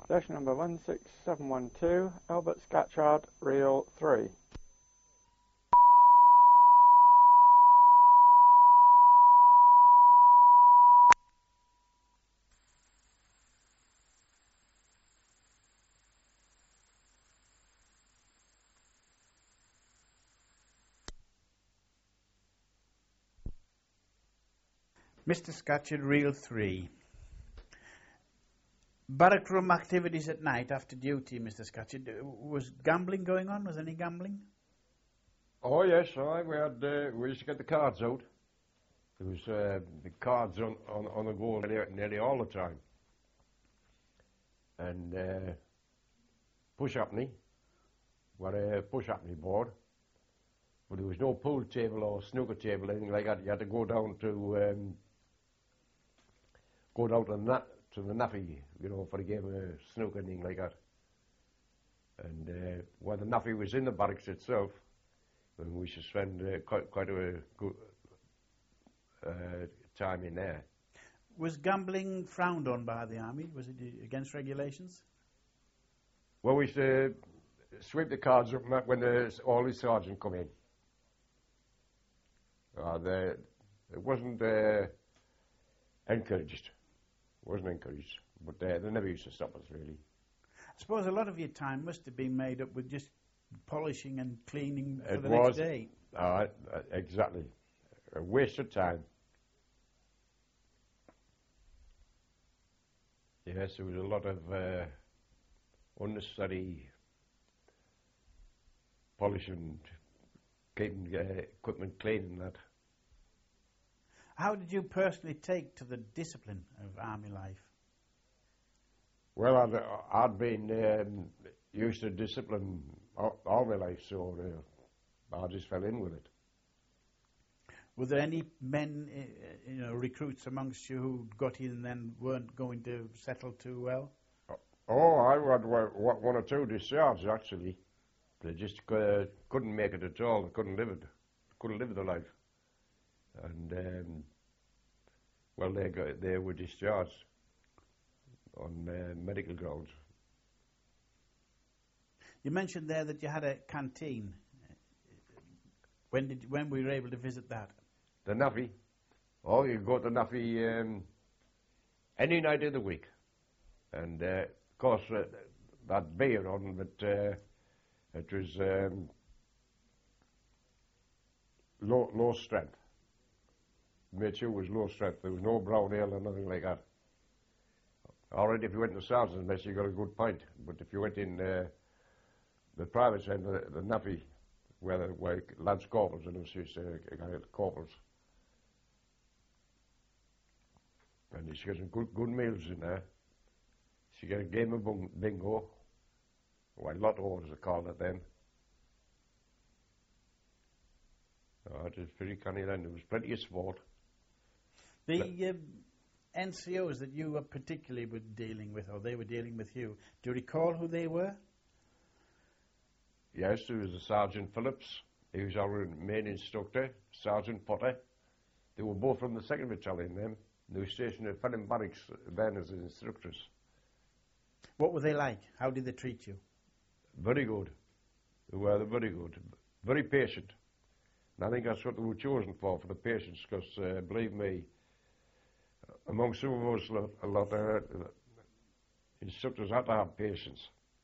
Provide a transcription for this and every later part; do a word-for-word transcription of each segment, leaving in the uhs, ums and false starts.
Station number one six seven one two, Albert Scatchard, reel three. Mister Scatchard, reel three. Barrack room activities at night after duty, Mister Scatchard. Was gambling going on? Was any gambling? Oh yes, aye, we had uh, we used to get the cards out. There was uh, the cards on, on, on the go nearly, nearly all the time. And uh, push apney, what a push apney board. But there was no pool table or snooker table, anything like that. You had to go down to um, go down to the, na- to the naffy, you know, for a game of snooker, anything like that. And uh, while the naffy was in the barracks itself, and we should spend uh, quite quite a good uh, time in there. Was gambling frowned on by the army? Was it against regulations? Well, we used to sweep the cards up when the, all the sergeants come in. Uh, the, it wasn't uh, encouraged. It wasn't encouraged, but uh, they never used to stop us, really. I suppose a lot of your time must have been made up with just polishing and cleaning for it the was, next day. Uh, exactly. A waste of time. Yes, there was a lot of uh, unnecessary polishing, keeping uh, equipment clean and that. How did you personally take to the discipline of army life? Well, I'd, I'd been um, used to discipline all, all my life, so uh, I just fell in with it. Were there any men, uh, you know, recruits amongst you who got in and then weren't going to settle too well? Oh, I had one or two discharges, actually. They just uh, couldn't make it at all. They couldn't live it. Couldn't live the life. And, um, well, they, got, they were discharged on uh, medical grounds. You mentioned there that you had a canteen. When did when were you able to visit that? The Naffy. Oh, you go to Naffy um, any night of the week. And, uh, of course, uh, that beer on, but uh, it was um, low, low strength. Made sure it was low strength. There was no brown ale or nothing like that. Already, if you went to the sergeant's mess, you got a good pint. But if you went in uh, the private side, the, the Naffy, where, the, where lads corporals and it was uh, corporals. And you get some good, good meals in there. You get a game of bingo. Well, lotto, as they called it then. Oh, it was pretty canny then. There was plenty of sport. The um, N C Os that you were particularly were dealing with, or they were dealing with you, do you recall who they were? Yes, there was a Sergeant Phillips. He was our main instructor. Sergeant Potter. They were both from the second Battalion then. They were stationed at Fenham Barracks then as instructors. What were they like? How did they treat you? Very good. They were very good. Very patient. And I think that's what they were chosen for, for the patience, because, uh, believe me, among some of us, a lot of uh, instructors had to have patience.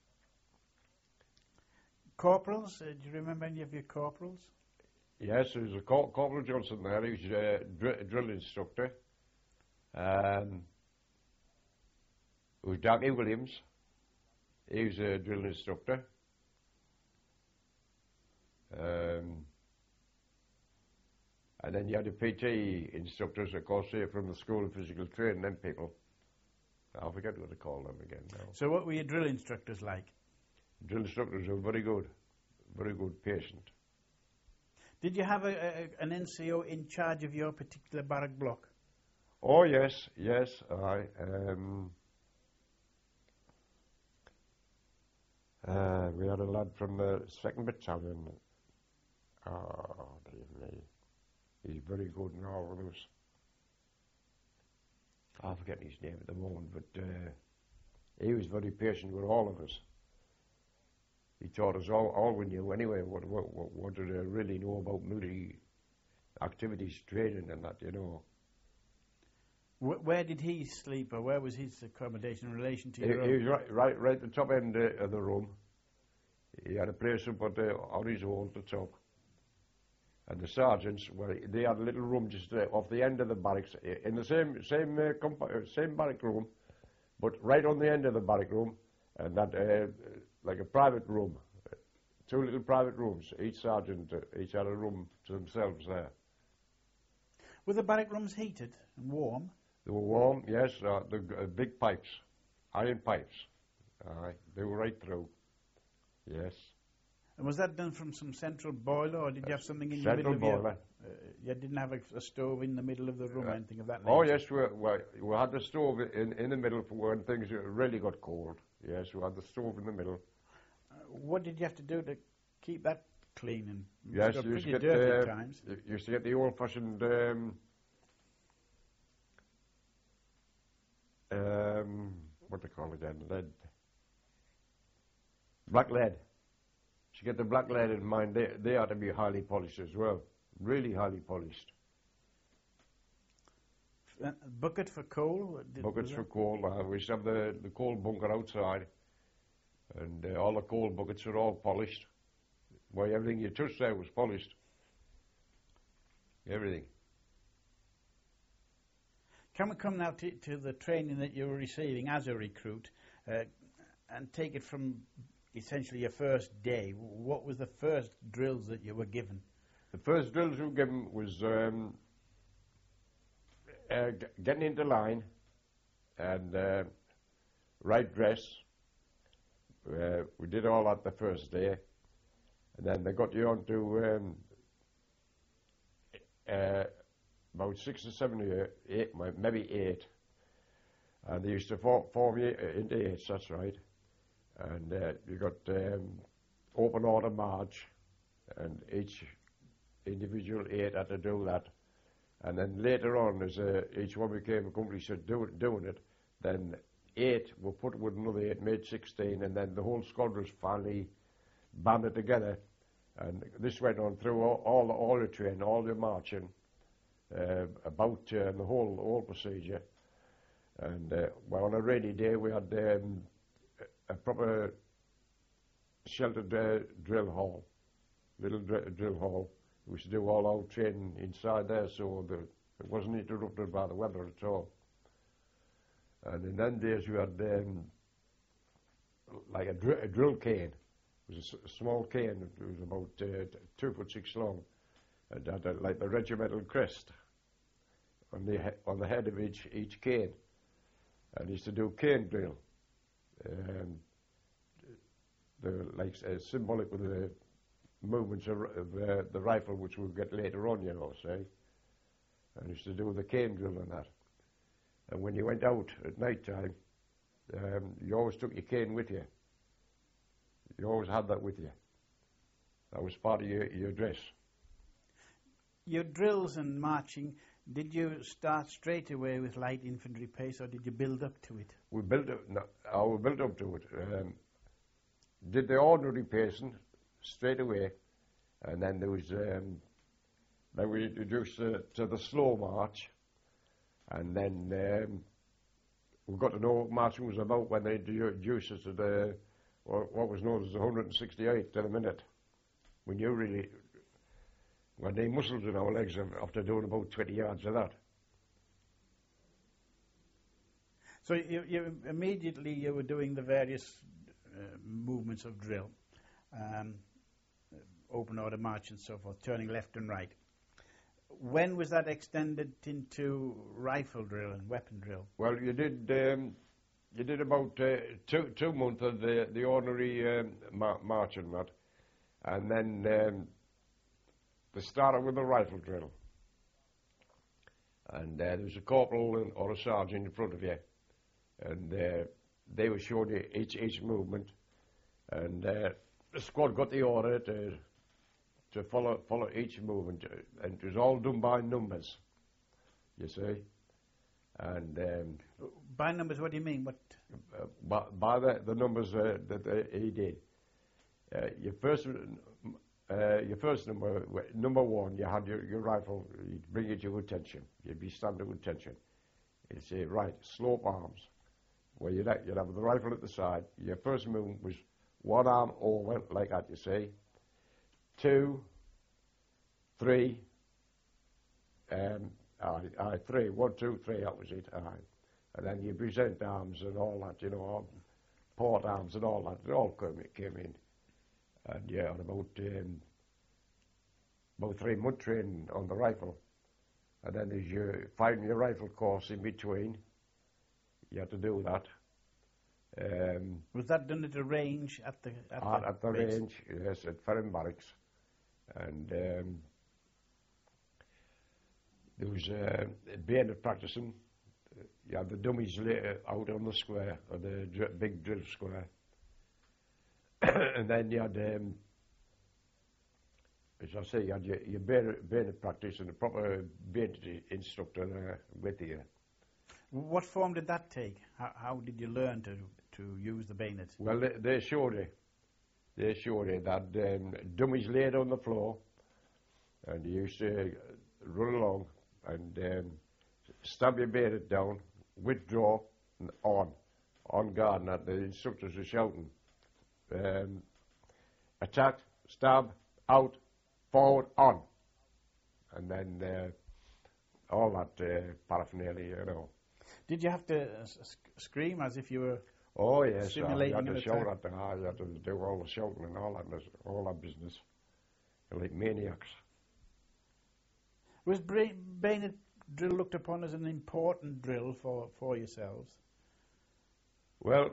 Corporals? Uh, do you remember any of your corporals? Yes, there was a Cor- Corporal Johnson there. He was a dr- drill instructor. Um, there was Darky Williams. He was a drill instructor. Um, and then you had the P T instructors, of course, here from the School of Physical Training, them people. I forget what to call them again now. So what were your drill instructors like? Drill instructors were very good, very good patient. Did you have a, a, an N C O in charge of your particular barrack block? Oh, yes, yes, I. Um, uh, we had a lad from the second Battalion. Oh, dear me. He's very good now with us. I'm forgetting his name at the moment, but uh, he was very patient with all of us. He taught us all, all we knew anyway, what, what, what wanted to really know about military activities, training and that, you know. Wh- where did he sleep, or where was his accommodation in relation to He, your he own? was right, right, right at the top end uh, of the room. He had a place up at, uh, on his own at the top. And the sergeants, well, they had a little room just uh, off the end of the barracks, uh, in the same same uh, comp- uh, same barrack room, but right on the end of the barrack room, and that uh, like a private room, uh, two little private rooms. Each sergeant, uh, each had a room to themselves there. Were the barrack rooms heated and warm? They were warm, yes. Uh, the uh, big pipes, iron pipes. Aye, they were right through. Yes. And was that done from some central boiler, or did you have something in the Central middle of boiler. your... Uh, you didn't have a, a stove in the middle of the room or Uh, anything of that nature? Oh yes, we, we, we had the stove in, in the middle for when things really got cold. Yes, we had the stove in the middle. Uh, what did you have to do to keep that clean? And it Yes, got you used pretty to get dirty uh, at times. you used to get the old-fashioned um, um, what they call it then, lead, black lead. To get the black lead in mind, they they ought to be highly polished as well, really highly polished. Uh, bucket for coal? Did, Buckets was for that- coal. Uh, we used to have the the coal bunker outside, and uh, all the coal buckets are all polished. Why, everything you touched there was polished. Everything. Can we come now to, to the training that you were receiving as a recruit, uh, and take it from essentially your first day? What was the first drills that you were given? The first drills we were given was um, uh, g- getting into line and uh, right dress. Uh, we did all that the first day, and then they got you on to um, uh, about six or seven, or eight, maybe eight, and they used to form, form you into eights. That's right. And uh, you got um, open order march, and each individual eight had to do that. And then later on, as uh, each one became accomplished do, doing it, then eight were put with another eight, made sixteen, and then the whole squad was finally banded together. And this went on through all, all, the, all the training, all the marching, uh, about uh, the whole, whole procedure. And uh, well, on a rainy day, we had um, a proper sheltered uh, drill hall, little dr- drill hall. We used to do all our training inside there, so the, it wasn't interrupted by the weather at all. And in them days, we had um, like a, dr- a drill cane. It was a, s- a small cane. It was about uh, t- two foot six long, and had a, like the regimental crest on the he- on the head of each each cane. And used to do cane drill. Um, the like uh, symbolic with the movements of, of uh, the rifle, which we'll get later on, you know, say. And used to do the cane drill and that. And when you went out at night time, um, you always took your cane with you. You always had that with you. That was part of your, your dress. Your drills and marching, did you start straight away with light infantry pace, or did you build up to it? We built up, no, uh, we built up to it. Um, did the ordinary pacing straight away, and then there was um, then we introduced uh, to the slow march, and then um, we got to know what marching was about when they introduced us to the what what was known as the one hundred sixty-eight to the minute. We knew really when they muscles in our legs after doing about twenty yards of that. So you, you immediately you were doing the various uh, movements of drill, um, open order march and so forth, turning left and right. When was that extended into rifle drill and weapon drill? Well, you did um, you did about uh, two two months of the the ordinary um, mar- march and that, and then um, they started with the rifle drill, and uh, there was a corporal and, or a sergeant in front of you, and uh, they were showing you each each movement, and uh, the squad got the order to to follow follow each movement, uh, and it was all done by numbers, you see. And um, By numbers, what do you mean? What? uh, by, by the, the numbers uh, that uh, he did, uh, your first uh, your first number, number one, you had your, your rifle, you'd bring it to your attention. You'd be standing with attention. You'd say, right, slope arms. Well, you'd have, you'd have the rifle at the side. Your first move was one arm over, like that, you see. Two, three, um, aye, aye, three, one, two, three, that was it, aye. And then you present arms and all that, you know, port arms and all that, it all came, came in. And yeah, on about, um, about three month training on the rifle. And then there's your finding your rifle course in between. You had to do that. Um, Was that done at the range at the at, at, the, at the base? range, yes, at Ferren Barracks. And um, there was uh, bayonet practicing. You had the dummies later out on the square, or the dr- big drill square. And then you had, um, as I say, you had your, your bayonet, bayonet practice and a proper bayonet instructor uh, with you. What form did that take? How, how did you learn to to use the bayonet? Well, they, they showed you. They showed you that um, dummies laid on the floor, and you used to run along and um, stab your bayonet down, withdraw, and on, on guard. And that the instructors were shouting, um, attack, stab, out, forward, on. And then uh, all that uh, paraphernalia, you know. Did you have to uh, s- scream as if you were? Oh yes, uh, you Simulating had an to shout attack. at the high, you had to do all the shouting and all that, all that business. You're like maniacs. Was bra- bayonet drill looked upon as an important drill for, for yourselves? Well,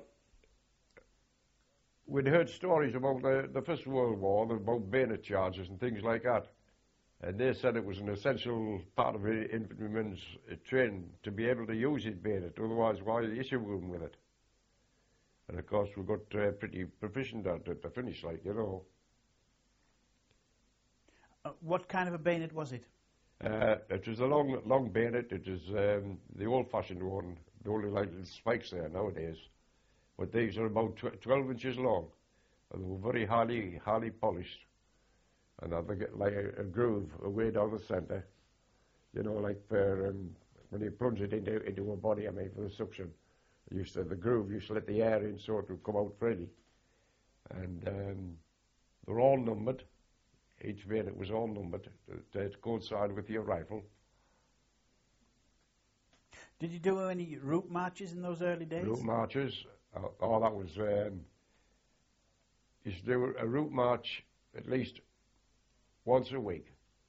we'd heard stories about the, the First World War, about bayonet charges and things like that. And they said it was an essential part of the infantryman's uh, training to be able to use his bayonet, otherwise why issue him with it? And of course we got uh, pretty proficient at it to finish, like, you know. Uh, what kind of a bayonet was it? Uh, it was a long, long bayonet. It was um, the old-fashioned one. The only like little spikes there nowadays. But these are about tw- twelve inches long, and they were very highly, highly polished. And they get like a, a groove away down the centre. You know, like for um, when you plunge it into into a body, I mean, for the suction. Used to the groove used to let the air in so it would come out freely. And um, they're all numbered. Each bayonet was all numbered to, to coincide with your rifle. Did you do any route marches in those early days? Route marches. Uh, oh, that was. Um, used to do a route march at least once a week.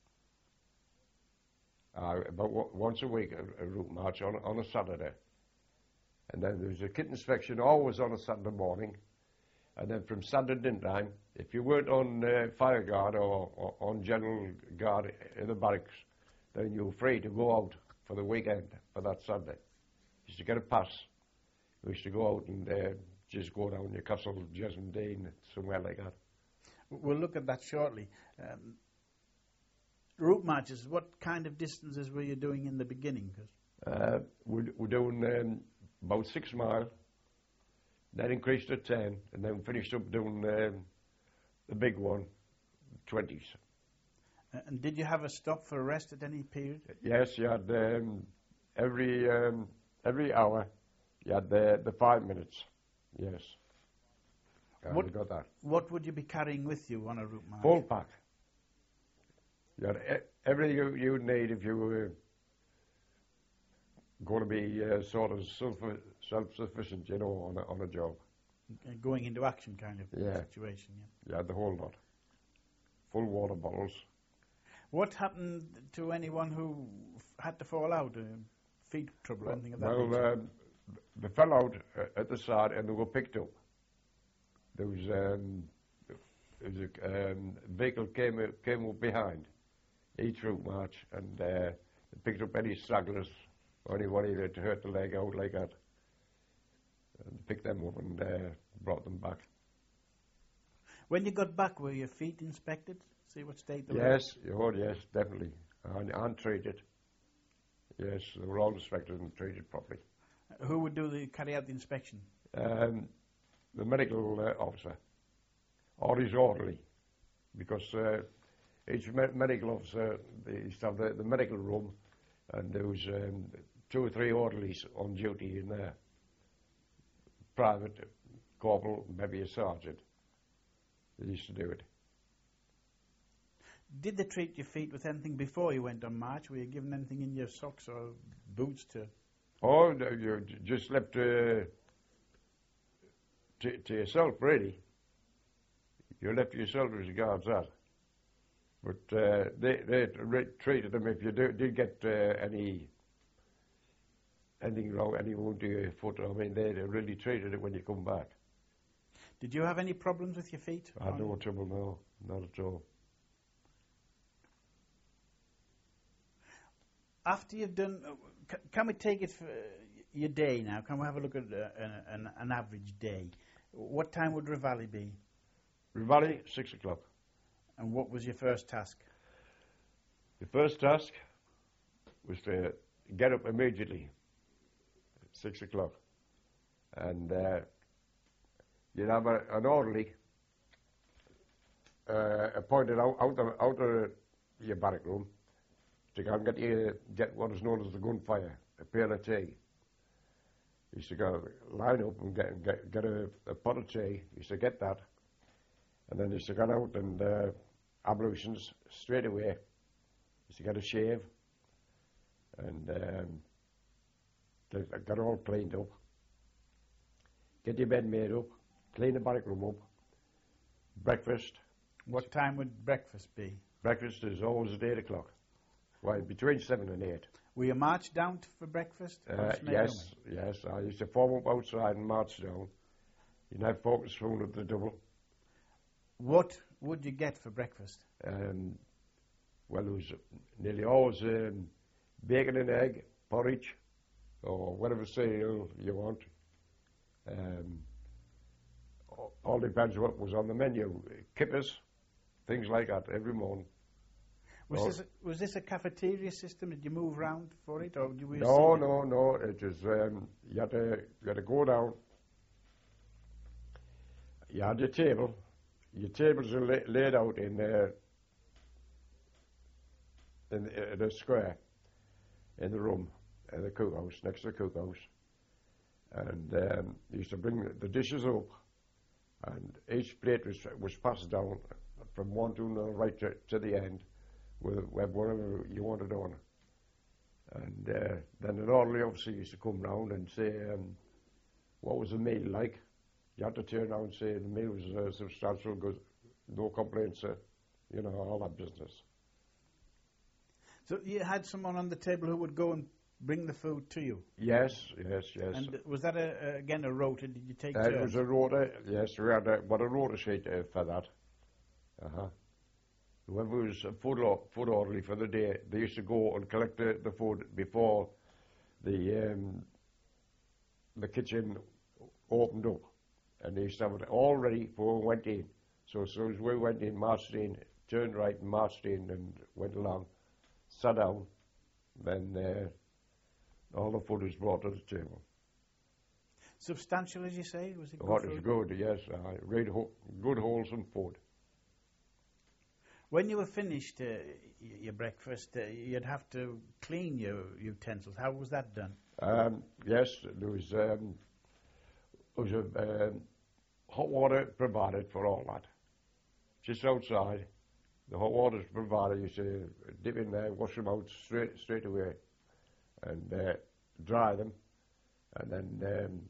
Uh, about w- once a week, a, a route march on on a Saturday. And then there was a kit inspection always on a Saturday morning. And then from Saturday time, if you weren't on uh, fire guard or, or on general guard in the barracks, then you were free to go out for the weekend for that Sunday. You used to get a pass. We used to go out and uh, just go down Newcastle, Jesmond, somewhere like that. We'll look at that shortly. Um, route marches, what kind of distances were you doing in the beginning? 'Cause Uh, we're, we're doing um, about six mile, then increased to ten, and then finished up doing um, the big one, twenties. Uh, and did you have a stop for rest at any period? Yes, you had um, every um, every hour, you had the, the five minutes. Yes. Yeah, What- you got that. What would you be carrying with you on a route march? Full pack. You had e- everything you, you would need if you were going to be uh, sort of self, self-sufficient, you know, on a, on a job. Uh, Going into action kind of Yeah. situation, yeah. You had the whole lot. Full water bottles. What happened to anyone who f- had to fall out? Uh, feet trouble, anything of that Well, nature? um, they fell out uh, at the side and they were picked up. There was, um, there was a um, vehicle came uh, came up behind each route march and uh, they picked up any stragglers or anybody that hurt the leg out like that. And picked them up and uh, brought them back. When you got back, were your feet inspected? See what state they were in? Yes, oh yes, definitely. And, and treated. yes, they were all inspected and treated properly. Who would do the carry out the inspection? Um, the medical uh, officer, or his orderly, because uh, each me medical officer, they used to have the, the medical room, and there was um, two or three orderlies on duty in there. Private, corporal, maybe a sergeant. They used to do it. Did they treat your feet with anything before you went on march? Were you given anything in your socks or boots to... Oh, no, you j- just left uh, to, to yourself, really. You left yourself as regards that. But uh, they they re treated them if you do, did get uh, any anything wrong, any wound to your foot. I mean, they really treated it when you come back. Did you have any problems with your feet? I had no trouble, no, not at all. After you've done, uh, c can we take it for your day now? Can we have a look at uh, an, an, an average day? What time would Reveille be? Reveille, six o'clock. And what was your first task? The first task was to get up immediately at six o'clock. And uh, you'd have a, an orderly uh, appointed out, out, of, out of your barrack room to go and get, you, get what is known as the gunfire, a pail of tea. You used to go line up and get, get, get a, a pot of tea. You used to get that. And then you used to go out and uh, ablutions straight away. Used to get a shave and um, get, get all cleaned up. Get your bed made up, clean the barrack room up. Breakfast. What time would breakfast be? Breakfast is always at eight o'clock. Well, between seven and eight. Will you march down to, for breakfast? Uh, yes, yes. I used to form up outside and march down. You'd have focus spoon at the double. What would you get for breakfast? Um, well, it was nearly always um, bacon and egg, porridge, or whatever cereal you want. Um, all depends what was on the menu. Kippers, things like that, every morning. Was, Oh. this a, was this a cafeteria system? Did you move round for it, or did you? No, no, no. It is. Um, you had to. You had to go down. You had your table. Your tables are la laid out in the in the, in the square in the room, in the cookhouse, next to the cookhouse, and um, you used to bring the dishes up, and each plate was was passed down from one to another right to, to the end, with, with whatever you wanted on. And uh, then an orderly officer used to come round and say, um, what was the meal like? You had to turn around and say the meal was uh, substantial, good, no complaints, sir. You know, all that business. So you had someone on the table who would go and bring the food to you? Yes, yes, yes. And was that, a, a, again, a rota? Did you take uh, turns? It was a rota, yes, we had a, but a rota sheet uh, for that. Uh-huh. Whoever was a food, or, food orderly for the day, they used to go and collect the, the food before the um, the kitchen opened up. And they used to have it all ready before we went in. So as soon as we went in, marched in, turned right and marched in and went along, sat down, then uh, all the food was brought to the table. Substantial, as you say? Was it good? Oh, it food? was good, yes. Uh, really ho good, wholesome food. When you were finished uh, your breakfast, uh, you'd have to clean your utensils. How was that done? Um, yes, there was, um, there was a, um, hot water provided for all that. Just outside, the hot water's provided. You say, dip in there, wash them out straight straight away, and uh, dry them, and then um,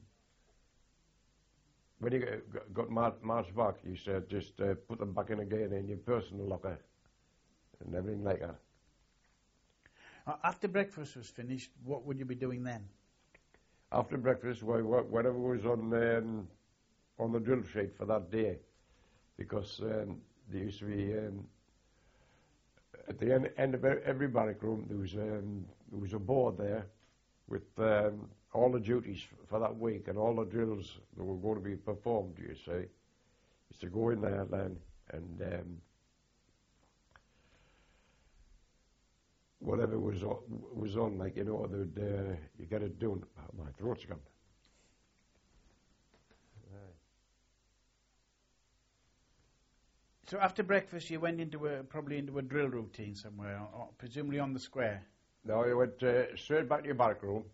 when you got, got mar marched back, you said just uh, put them back in again in your personal locker, and everything like that. Uh, after breakfast was finished, what would you be doing then? After breakfast, wh wh whatever was on um, on the drill sheet for that day, because um, there used to be um, at the end, end of every barrack room there was um, there was a board there with um, all the duties for that week and all the drills that were going to be performed. You see, used to go in there then and um, whatever was on, was on, like, you know, they'd, uh, you get it done. Oh, my throat's gone. So after breakfast, you went into a probably into a drill routine somewhere, or presumably on the square. No, you went uh, straight back to your barrack room,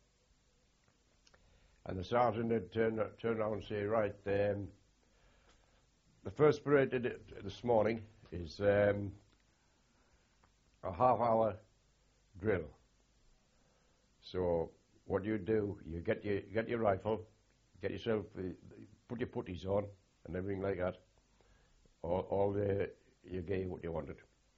and the sergeant would turn, turn around and say, right, um, the first parade did this morning is um, a half-hour drill. So what you do, you get your get your rifle, get yourself, uh, put your putties on, and everything like that. All, all the you get what you wanted,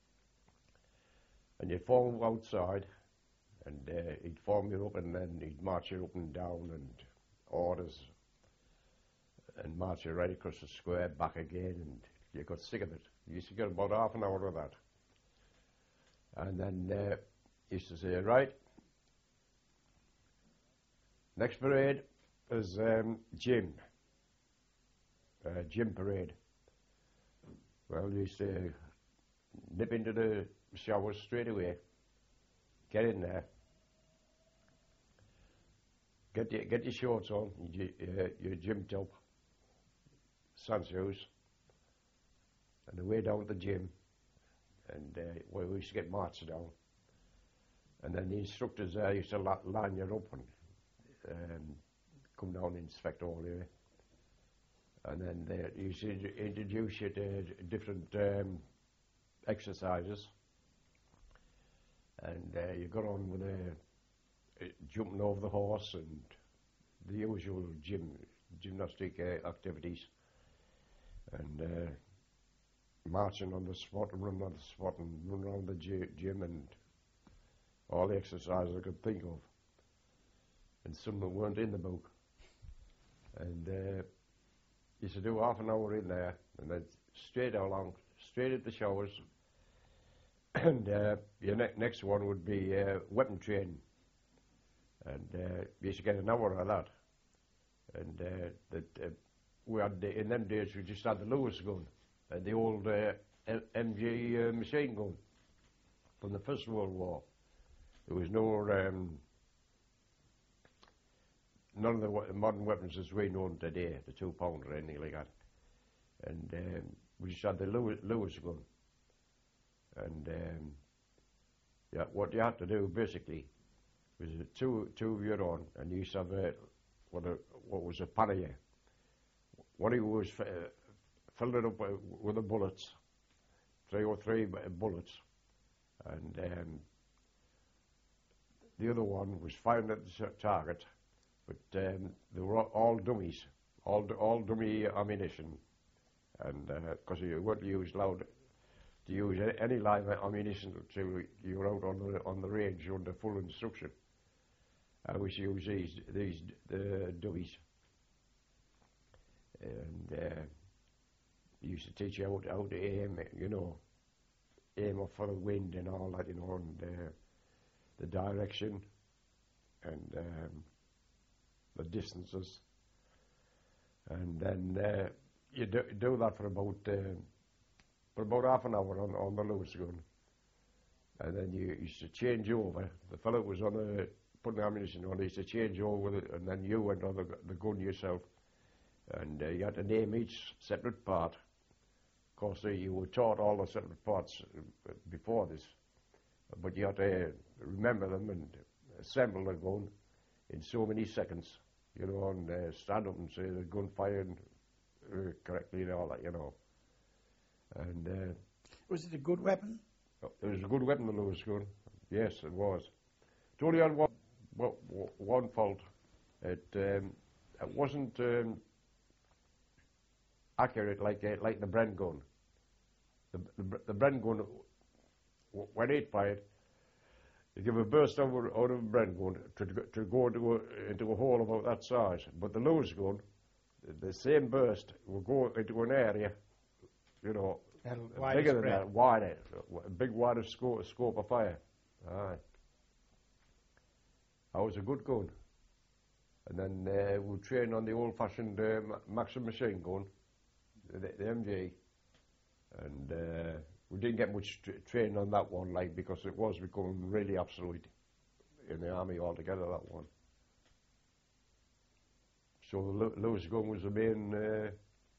and you'd form outside, and uh, he'd form you up, and then he'd march you up and down, and orders, and march you right across the square, back again, and you got sick of it. You used to get about half an hour of that, and then uh, used to say, right, next parade is um, gym, uh, gym parade. Well, you used to nip into the showers straight away, get in there, get your, get your shorts on, your, uh, your gym top, sun shoes, and away down to the gym, and uh, well, we used to get marched down, and then the instructors there used to la line you up and um, come down and inspect all of you. And then they used to introduce you to different um, exercises, and uh, you got on with uh, jumping over the horse and the usual gym gymnastic uh, activities, and uh, marching on the spot and running on the spot and running around the gym and all the exercises I could think of, and some that weren't in the book, and. Uh, Used to do half an hour in there, and then straight along, straight at the showers. And uh, your ne next one would be uh, weapon training, and uh, you used to get an hour of that. And uh, that uh, we had the, in them days we just had the Lewis gun, and the old uh, M G uh, machine gun from the First World War. There was no. Um, None of the we modern weapons as we know them today, the two pounder or anything like that. And um, we just had the Lewis, Lewis gun. And um, yeah, what you had to do basically was two two of your own, and you used to have a, what, a, what was a pannier. What he was uh, filled it up uh, with the bullets, three or three bullets, and um, the other one was firing at the target. But um, they were all dummies, all all dummy ammunition, and because uh, you weren't used allowed to use any live ammunition until you were out on the on the range under full instruction. I was use these these uh, dummies, and uh, used to teach you how to, how to aim, you know, aim off for the wind and all that, you know, and uh, the direction, and. Um, the distances, and then uh, you do, do that for about uh, for about half an hour on, on the Lewis gun, and then you used to change over. The fellow was on the putting the ammunition on, he used to change over with it, and then you went on the, the gun yourself, and uh, you had to name each separate part. Of course, uh, you were taught all the separate parts uh, before this, but you had to remember them and assemble the gun in so many seconds, you know, and uh, stand up and say the gun fired uh, correctly and all that, you know. And uh, was it a good weapon? It was a good weapon, the Lewis gun. Yes, it was. It only had one, one fault. It um, it wasn't um, accurate like uh, like the Bren gun. The the, the Bren gun, when it fired, you give a burst out of, out of a Bren gun to, to go into a, into a hole about that size. But the Lewis gun, the, the same burst will go into an area, you know, bigger than that, wider, a big wider scope, scope of fire. Aye. That was a good gun. And then uh, we trained on the old-fashioned uh, Maxim machine gun, the, the M G, and uh, we didn't get much tra- training on that one, like, because it was becoming really obsolete in the army altogether, that one. So the Lew- Lewis gun was the main. Uh,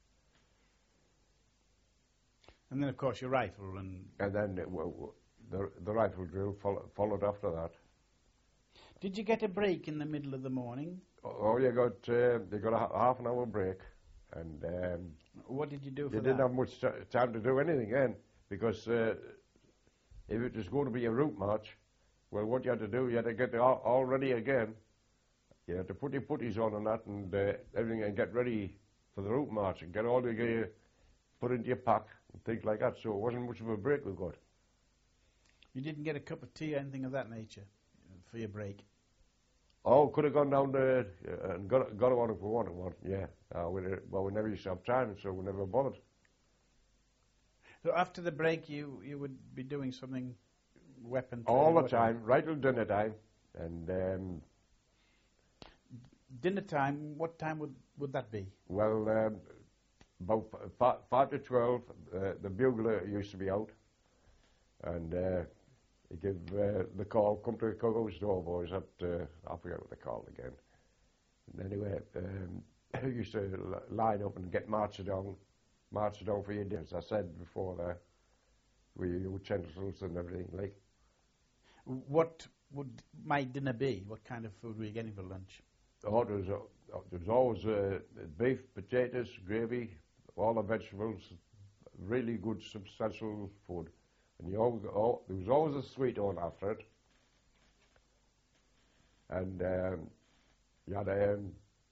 And then, of course, your rifle and... and then it, w- w- the the rifle drill follow, followed after that. Did you get a break in the middle of the morning? Oh, you got uh, you got a ha- half an hour break, and um, What did you do for you that? didn't have much t- time to do anything then, because uh, if it was going to be a route march, well, what you had to do, you had to get all, all ready again. You had to put your putties on and that and uh, everything, and get ready for the route march and get all the gear put into your pack and things like that. So it wasn't much of a break we got. You didn't get a cup of tea or anything of that nature uh, for your break? Oh, could have gone down there uh, and got got one if we wanted one. Yeah. Uh, we, well, we never used to have time, so we never bothered. So after the break, you, you would be doing something, weapon All training, the whatever. time, right till dinner time, and um, Dinner time, what time would, would that be? well, um, about f- fi- five to twelve, uh, the bugler used to be out, and uh, he give uh, the call, come to the cookhouse door, boys. At uh, I forget what they called again. And anyway, um, he used to l- line up and get marched down, marched down for your dinner. As I said before, there, with your utensils and everything, like. What would my dinner be? What kind of food were you getting for lunch? Oh, there was, uh, there was always uh, beef, potatoes, gravy, all the vegetables, really good, substantial food. And you always, oh, there was always a sweet on after it. And um, you had um,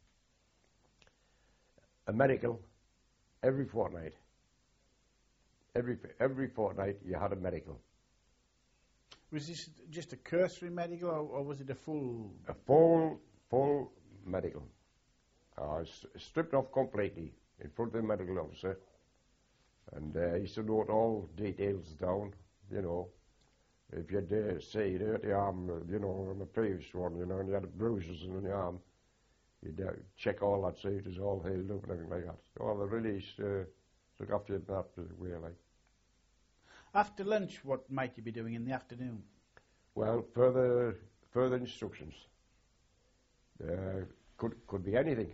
a medical every fortnight. Every every fortnight you had a medical. Was this just a cursory medical, or, or was it a full... A full, full medical. Uh, s- stripped off completely in front of the medical officer. And uh, he used to note all details down, you know. If you'd uh, say you'd hurt your arm, uh, you know, on the previous one, you know, and you had bruises on your arm, you'd uh, check all that, see it was all healed up and everything like that. Well, they really used to uh, look after you in that way, like. After lunch, what might you be doing in the afternoon? Well, further further instructions. Uh, could could be anything.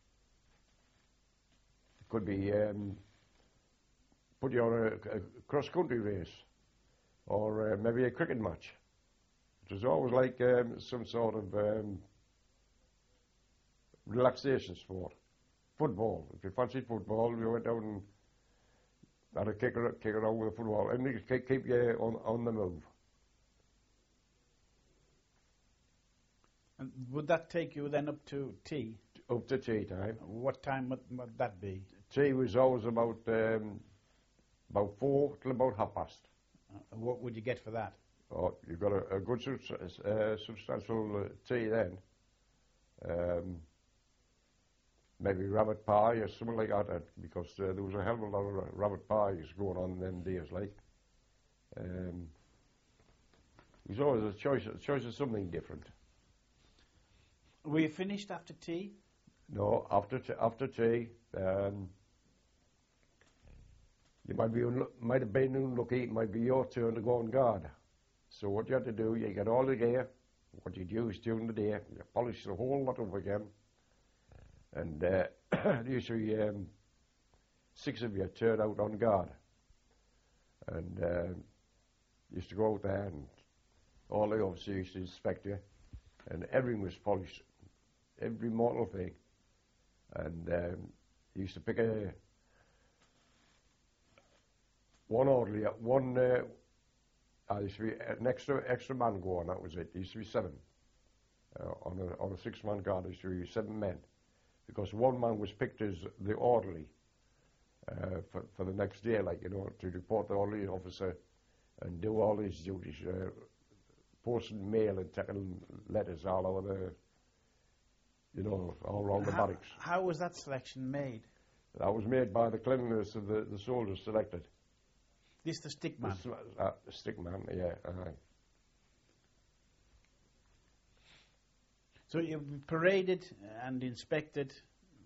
It could be um, put you on a, a cross-country race, or uh, maybe a cricket match. It was always like um, some sort of um, relaxation sport. Football. If you fancied football, we went down and had a kick, ar- kick around with a football, and it keep keep you on on the move. And would that take you then up to tea? Up to tea time. What time would, would that be? Tea was always about um, about four till about half past. Uh, what would you get for that? Oh, you got a, a good subs- uh, substantial uh, tea then. Um, maybe rabbit pie or something like that, uh, because uh, there was a hell of a lot of ra- rabbit pies going on in them days, like. Um, it was always a choice, a choice of something different. Were you finished after tea? No, after t- after tea, um, you might be unlu- might have been unlucky. It might be your turn to go on guard. So what you had to do, you get all the gear, what you'd use during the day, you polish the whole lot up again, and uh, usually um, six of you turn out on guard, and uh, used to go out there, and all the officers used to inspect you, and everything was polished, every mortal thing. And um, he used to pick a one orderly, uh, one. Uh, uh, used to be an extra extra man going. That was it. There used to be seven uh, on a on a six man guard. There used to be seven men, because one man was picked as the orderly uh, for for the next day, like, you know, to report the orderly officer and do all his duties, uh, posting mail and taking letters all over the. You know, all around the how, barracks. how was that selection made? That was made by the cleanliness of the, the soldiers selected. This the stick man? The, sm- uh, the stick man, yeah. Uh, So you paraded and inspected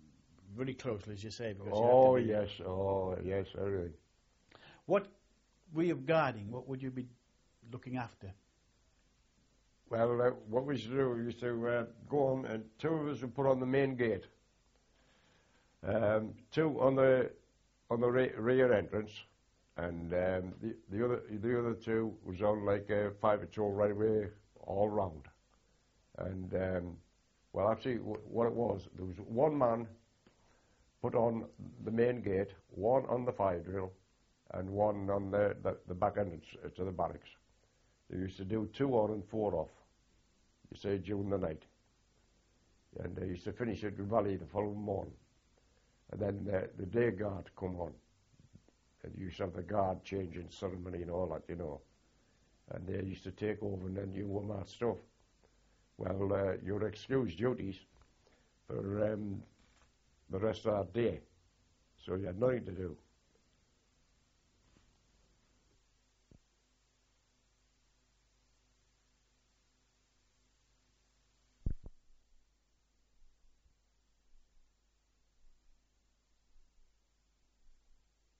very closely, as you say. Because you oh, had to be- yes, oh, yes, everything. What way of guarding, what would you be looking after? Well, uh, what we used to do, we used to uh, go on, and two of us would put on the main gate, um, two on the on the re- rear entrance, and um, the the other the other two was on like a five patrol right away all round. And um, well, actually, w- what it was, there was one man put on the main gate, one on the fire drill, and one on the the, the back entrance to the barracks. They used to do two on and four off, you say, during the night. And they used to finish at Valley the following morning. And then the, the day guard come on. And you used to have the guard changing ceremony and all that, you know. And they used to take over, and then you were marched off. Well, uh, you were excused duties for um, the rest of that day. So you had nothing to do.